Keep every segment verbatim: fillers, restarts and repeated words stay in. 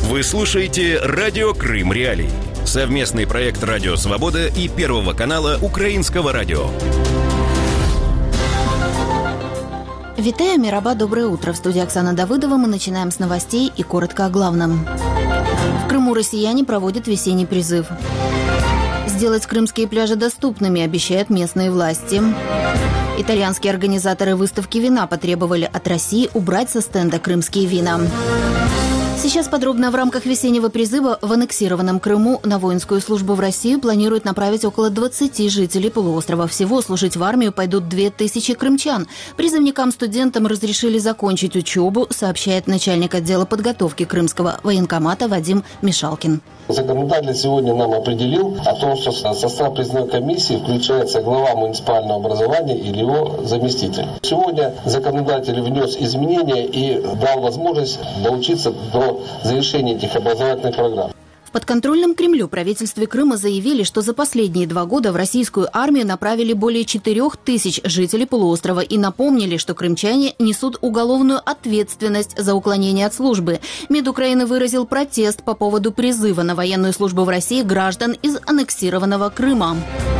Вы слушаете «Радио Крым Реалии». Совместный проект «Радио Свобода» и Первого канала Украинского радио. Витаю, Мираба, доброе утро. В студии Оксана Давыдова. Мы начинаем с новостей и коротко о главном. В Крыму россияне проводят весенний призыв. Сделать крымские пляжи доступными обещают местные власти. Итальянские организаторы выставки вина потребовали от России убрать со стенда крымские вина. Сейчас подробно. В рамках весеннего призыва в аннексированном Крыму на воинскую службу в Россию планируют направить около двадцати жителей полуострова. Всего служить в армию пойдут две тысячи крымчан. Призывникам-студентам разрешили закончить учебу, сообщает начальник отдела подготовки крымского военкомата Вадим Мишалкин. Законодатель сегодня нам определил о том, что в состав призывной комиссии включается глава муниципального образования или его заместитель. Сегодня законодатель внес изменения и дал возможность доучиться до завершения этих образовательных программ. В подконтрольном Кремлю правительстве Крыма заявили, что за последние два года в российскую армию направили более четырех тысяч жителей полуострова и напомнили, что крымчане несут уголовную ответственность за уклонение от службы. МИД Украины выразил протест по поводу призыва на военную службу в России граждан из аннексированного Крыма.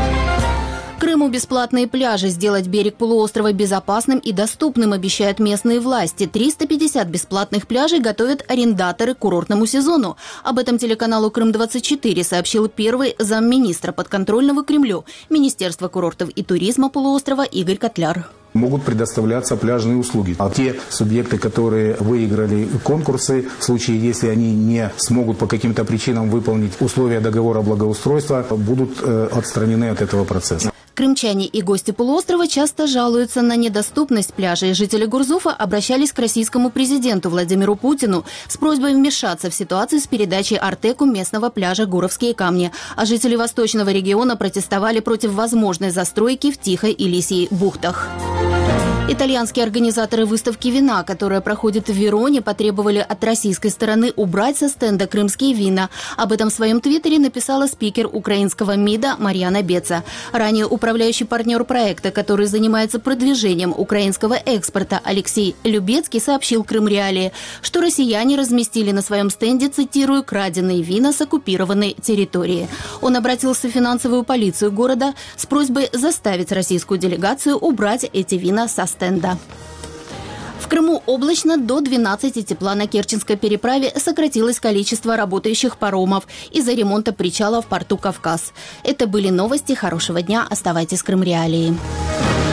Крыму бесплатные пляжи. Сделать берег полуострова безопасным и доступным обещают местные власти. триста пятьдесят бесплатных пляжей готовят арендаторы к курортному сезону. Об этом телеканалу Крым двадцать четыре сообщил первый замминистра подконтрольного Кремлю Министерства курортов и туризма полуострова Игорь Котляр. Могут предоставляться пляжные услуги. А те субъекты, которые выиграли конкурсы, в случае, если они не смогут по каким-то причинам выполнить условия договора благоустройства, будут э, отстранены от этого процесса. Крымчане и гости полуострова часто жалуются на недоступность пляжей. Жители Гурзуфа обращались к российскому президенту Владимиру Путину с просьбой вмешаться в ситуацию с передачей Артеку местного пляжа Гуровские камни. А жители восточного региона протестовали против возможной застройки в Тихой и Лисьей бухтах. Итальянские организаторы выставки вина, которая проходит в Вероне, потребовали от российской стороны убрать со стенда крымские вина. Об этом в своем твиттере написала спикер украинского МИДа Марьяна Беца. Ранее управляющий партнер проекта, который занимается продвижением украинского экспорта, Алексей Любецкий сообщил Крым Реалии, что россияне разместили на своем стенде, цитирую, «краденые вина с оккупированной территории». Он обратился в финансовую полицию города с просьбой заставить российскую делегацию убрать эти вина со стенда. стенда. В Крыму облачно, до двенадцати тепла. На Керченской переправе сократилось количество работающих паромов из-за ремонта причала в порту Кавказ. Это были новости. Хорошего дня. Оставайтесь с Крым Реалией.